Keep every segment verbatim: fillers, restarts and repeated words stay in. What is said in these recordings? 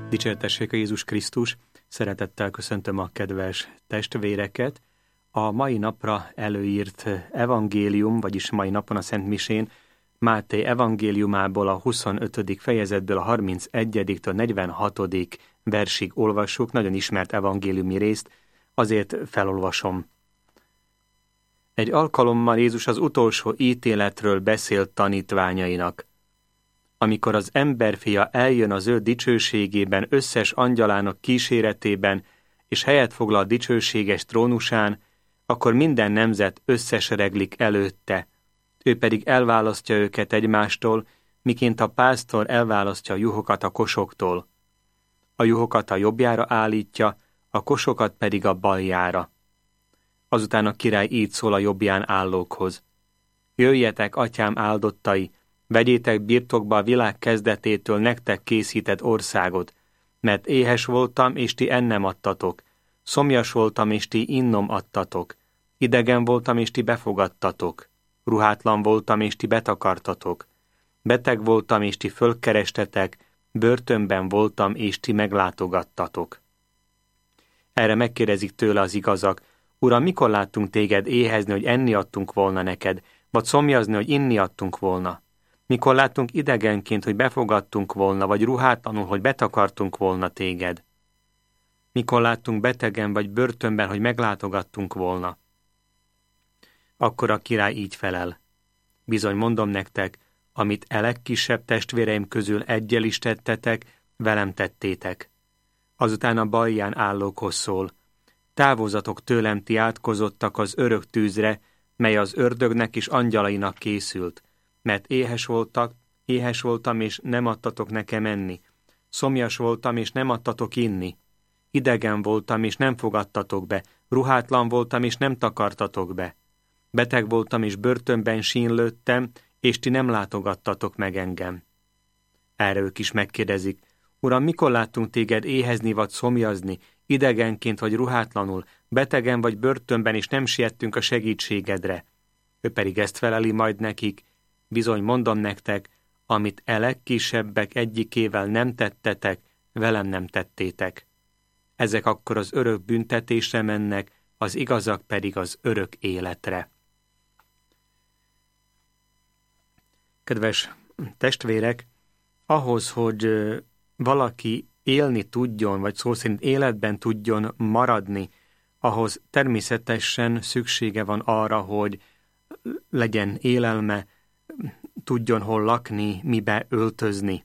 Dicsértessék a Jézus Krisztus! Szeretettel köszöntöm a kedves testvéreket. A mai napra előírt evangélium, vagyis mai napon a Szent Misén, Máté evangéliumából a huszonötödik fejezetből a harmincegyediktől negyvenhatodik versig olvassuk, nagyon ismert evangéliumi részt, azért felolvasom. Egy alkalommal Jézus az utolsó ítéletről beszélt tanítványainak. Amikor az emberfia eljön az ő dicsőségében, összes angyalának kíséretében, és helyet foglal dicsőséges trónusán, akkor minden nemzet összesereglik előtte, ő pedig elválasztja őket egymástól, miként a pásztor elválasztja a juhokat a kosoktól. A juhokat a jobbjára állítja, a kosokat pedig a baljára. Azután a király így szól a jobbján állókhoz. Jöjjetek, atyám áldottai, vegyétek birtokba a világ kezdetétől nektek készített országot, mert éhes voltam, és ti ennem adtatok, szomjas voltam, és ti innom adtatok, idegen voltam, és ti befogadtatok, ruhátlan voltam, és ti betakartatok, beteg voltam, és ti fölkerestetek, börtönben voltam, és ti meglátogattatok. Erre megkérdezik tőle az igazak, Uram, mikor láttunk téged éhezni, hogy enni adtunk volna neked, vagy szomjazni, hogy inni adtunk volna? Mikor láttunk idegenként, hogy befogadtunk volna, vagy ruhátlanul, hogy betakartunk volna téged? Mikor láttunk betegen, vagy börtönben, hogy meglátogattunk volna? Akkor a király így felel. Bizony mondom nektek, amit e legkisebb testvéreim közül eggyel is tettetek, velem tettétek. Azután a balján állókhoz szól. Távozatok tőlem, ti átkozottak az örök tűzre, mely az ördögnek és angyalainak készült. Mert éhes voltak, éhes voltam, és nem adtatok nekem enni. Szomjas voltam, és nem adtatok inni. Idegen voltam, és nem fogadtatok be. Ruhátlan voltam, és nem takartatok be. Beteg voltam, és börtönben sínlődtem, és ti nem látogattatok meg engem. Erre ők is megkérdezik. Uram, mikor láttunk téged éhezni vagy szomjazni, idegenként vagy ruhátlanul, betegen vagy börtönben, és nem siettünk a segítségedre? Ő pedig ezt feleli majd nekik. Bizony mondom nektek, amit e legkisebbek egyikével nem tettetek, velem nem tettétek. Ezek akkor az örök büntetésre mennek, az igazak pedig az örök életre. Kedves testvérek, ahhoz, hogy valaki élni tudjon, vagy szó szerint életben tudjon maradni, ahhoz természetesen szüksége van arra, hogy legyen élelme, tudjon hol lakni, mibe öltözni.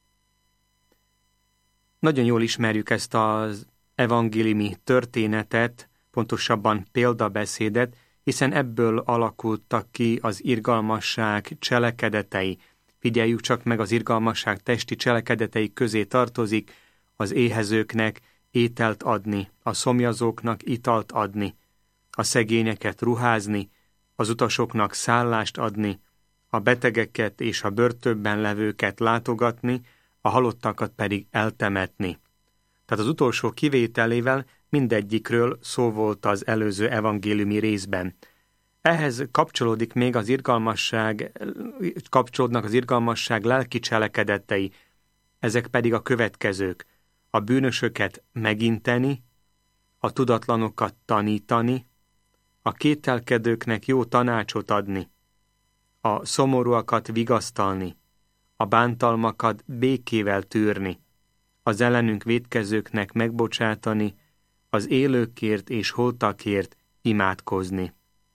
Nagyon jól ismerjük ezt az evangéliumi történetet, pontosabban példabeszédet, hiszen ebből alakultak ki az irgalmasság cselekedetei. Figyeljük csak meg, az irgalmasság testi cselekedetei közé tartozik az éhezőknek ételt adni, a szomjazóknak italt adni, a szegényeket ruházni, az utasoknak szállást adni, a betegeket és a börtönben levőket látogatni, a halottakat pedig eltemetni. Tehát az utolsó kivételével mindegyikről szó volt az előző evangéliumi részben. Ehhez kapcsolódik még az irgalmasság, kapcsolódnak az irgalmasság lelki cselekedetei, ezek pedig a következők: a bűnösöket meginteni, a tudatlanokat tanítani, a kételkedőknek jó tanácsot adni, a szomorúakat vigasztalni, a bántalmakat békével tűrni, az ellenünk vétkezőknek megbocsátani, az élőkért és holtakért imádkozni.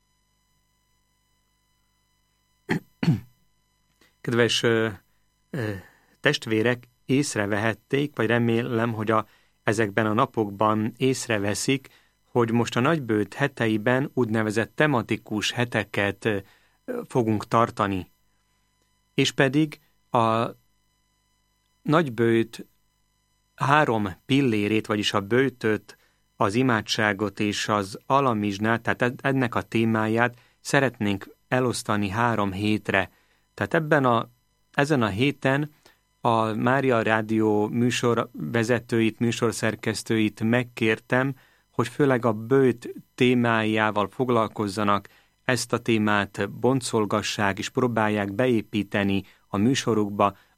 Kedves ö, ö, testvérek, észrevehették, vagy remélem, hogy a, ezekben a napokban észreveszik, hogy most a nagybőjt heteiben úgynevezett tematikus heteket ö, fogunk tartani. És pedig a nagybőjt három pillérét, vagyis a bőjtöt, az imádságot és az alamizsnát, tehát ennek a témáját szeretnénk elosztani három hétre. Tehát ebben a, ezen a héten a Mária Rádió műsorvezetőit, műsorszerkesztőit megkértem, hogy főleg a bőjt témájával foglalkozzanak, ezt a témát boncolgassák és próbálják beépíteni a műsorukba,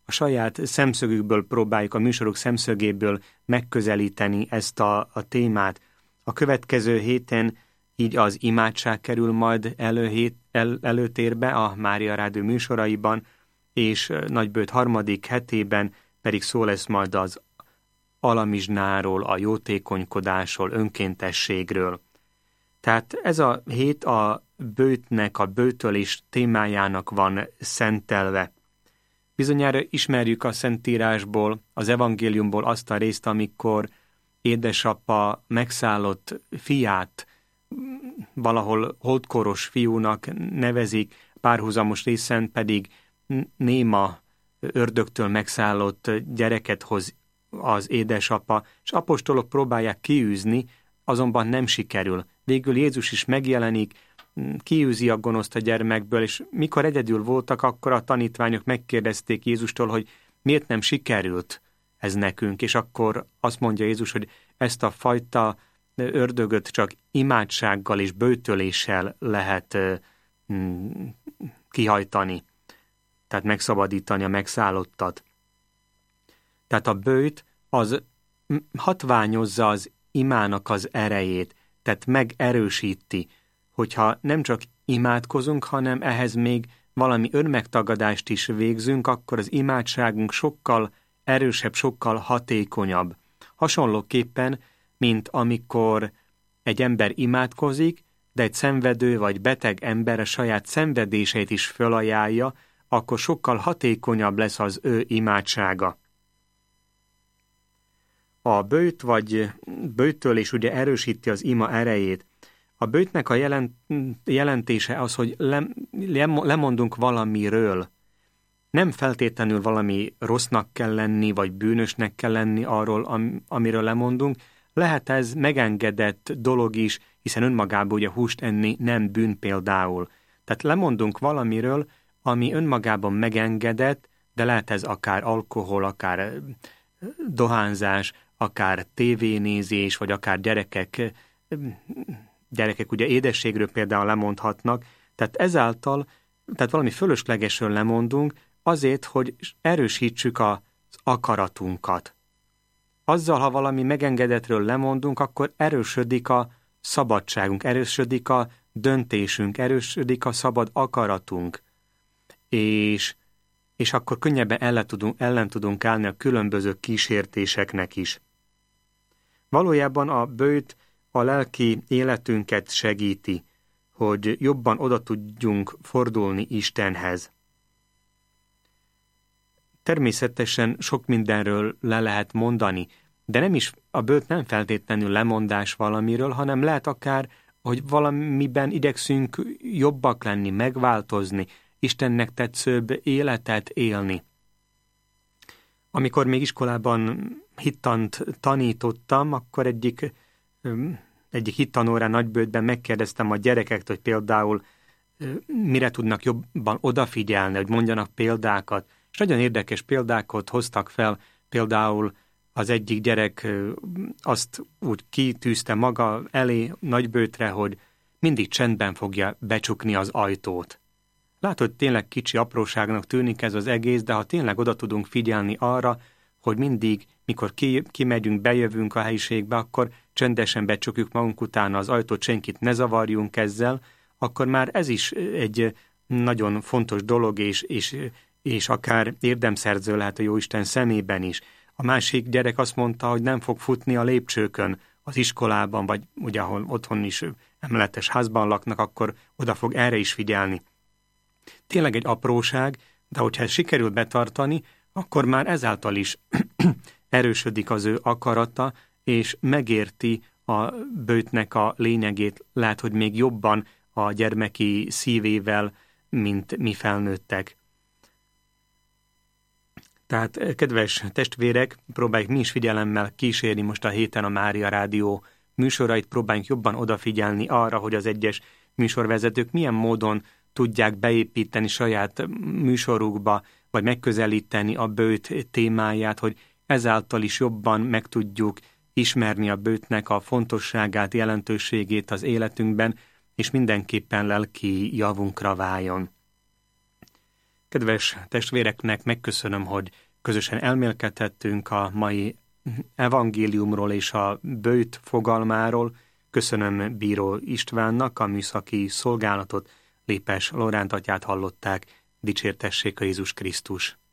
a saját szemszögükből próbáljuk, a műsorok szemszögéből megközelíteni ezt a, a témát. A következő héten így az imádság kerül majd elő, el, előtérbe a Mária Rádió műsoraiban, és Nagyböjt harmadik hetében pedig szó lesz majd az alamizsnáról, a jótékonykodásról, önkéntességről. Tehát ez a hét a böjtnek, a böjtölés témájának van szentelve. Bizonyára ismerjük a Szentírásból, az evangéliumból azt a részt, amikor édesapa megszállott fiát valahol holdkoros fiúnak nevezik, párhuzamos részen pedig néma ördögtől megszállott gyereket hoz az édesapa, és apostolok próbálják kiűzni, azonban nem sikerül. Végül Jézus is megjelenik, kiűzi a gonoszt a gyermekből, és mikor egyedül voltak, akkor a tanítványok megkérdezték Jézustól, hogy miért nem sikerült ez nekünk, és akkor azt mondja Jézus, hogy ezt a fajta ördögöt csak imádsággal és böjtöléssel lehet mm, kihajtani, tehát megszabadítani a megszállottat. Tehát a böjt az hatványozza az imának az erejét, tehát megerősíti, hogyha nem csak imádkozunk, hanem ehhez még valami önmegtagadást is végzünk, akkor az imádságunk sokkal erősebb, sokkal hatékonyabb. Hasonlóképpen, mint amikor egy ember imádkozik, de egy szenvedő vagy beteg ember a saját szenvedéseit is fölajánlja, akkor sokkal hatékonyabb lesz az ő imádsága. A böjt vagy böjtölés ugye erősíti az ima erejét. A böjtnek a jelent, jelentése az, hogy lem, lemondunk valamiről. Nem feltétlenül valami rossznak kell lenni, vagy bűnösnek kell lenni arról, am, amiről lemondunk. Lehet ez megengedett dolog is, hiszen önmagában ugye húst enni nem bűn például. Tehát lemondunk valamiről, ami önmagában megengedett, de lehet ez akár alkohol, akár dohányzás, akár tévénézés, vagy akár gyerekek, gyerekek ugye édességről például lemondhatnak, tehát ezáltal, tehát valami fölöslegesről lemondunk, azért, hogy erősítsük az akaratunkat. Azzal, ha valami megengedetről lemondunk, akkor erősödik a szabadságunk, erősödik a döntésünk, erősödik a szabad akaratunk, és, és akkor könnyebben ellen tudunk, ellen tudunk állni a különböző kísértéseknek is. Valójában a böjt a lelki életünket segíti, hogy jobban oda tudjunk fordulni Istenhez. Természetesen sok mindenről le lehet mondani, de nem is, a böjt nem feltétlenül lemondás valamiről, hanem lehet akár, hogy valamiben igyekszünk jobbak lenni, megváltozni, Istennek tetszőbb életet élni. Amikor még iskolában hittant tanítottam, akkor egyik, egyik hittanórán Nagyböjtben megkérdeztem a gyerekektől, hogy például mire tudnak jobban odafigyelni, hogy mondjanak példákat. És nagyon érdekes példákat hoztak fel, például az egyik gyerek azt úgy kitűzte maga elé Nagyböjtre, hogy mindig csendben fogja becsukni az ajtót. Látod, hogy tényleg kicsi apróságnak tűnik ez az egész, de ha tényleg oda tudunk figyelni arra, hogy mindig, mikor ki, kimegyünk, bejövünk a helyiségbe, akkor csendesen becsukjuk magunk utána az ajtót, senkit ne zavarjunk ezzel, akkor már ez is egy nagyon fontos dolog, és, és, és akár érdemszerző lehet a Jóisten szemében is. A másik gyerek azt mondta, hogy nem fog futni a lépcsőkön az iskolában, vagy ugye ahol otthon is emeletes házban laknak, akkor oda fog erre is figyelni. Tényleg egy apróság, de hogyha ezt sikerül betartani, akkor már ezáltal is erősödik az ő akarata, és megérti a böjtnek a lényegét, lehet, hogy még jobban a gyermeki szívével, mint mi felnőttek. Tehát, kedves testvérek, próbáljuk mi is figyelemmel kísérni most a héten a Mária Rádió műsorait, próbáljunk jobban odafigyelni arra, hogy az egyes műsorvezetők milyen módon tudják beépíteni saját műsorukba, vagy megközelíteni a böjt témáját, hogy ezáltal is jobban meg tudjuk ismerni a böjtnek a fontosságát, jelentőségét az életünkben, és mindenképpen lelki javunkra váljon. Kedves testvéreknek megköszönöm, hogy közösen elmélkedhettünk a mai evangéliumról és a böjt fogalmáról. Köszönöm Bíró Istvánnak a műszaki szolgálatot, Lépes Lóránt atyát hallották, dicsértessék a Jézus Krisztus.